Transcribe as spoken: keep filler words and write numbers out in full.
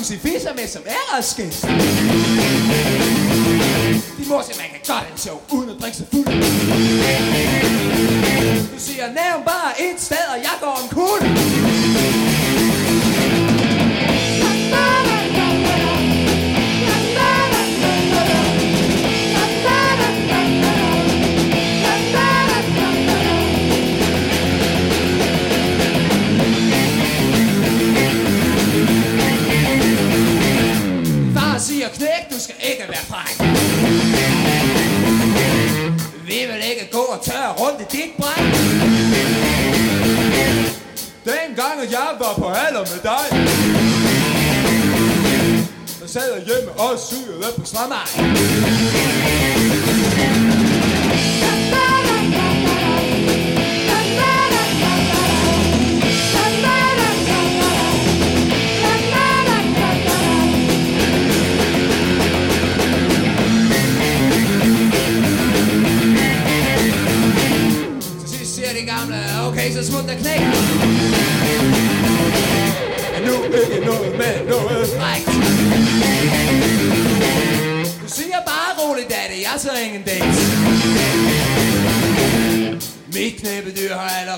Fisser med som æresgæst. Din mor siger, man kan godt en show uden at drikke sig fuld. Du siger, nævn bare et sted, og jeg går en kugle. Siger knæk, du skal ikke være fræk. Vi vil ikke gå og tørre rundt i dit bræk. Dengang jeg var på alder med dig, der sad jeg hjemme og sygede på Strandmark. Okay, så smut der knæk. Er nu ikke noget med noget frækt. Du siger bare roligt, daddy, jeg så ingen dates. Mit knæppedyr har